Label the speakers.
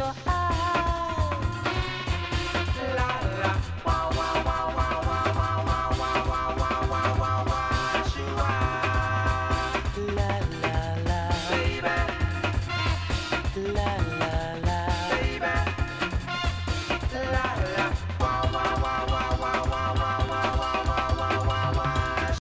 Speaker 1: so high. La la, wow wow wow wow wow wow wow wow wow wow wow wow wow, shua. La la la, baby. La la.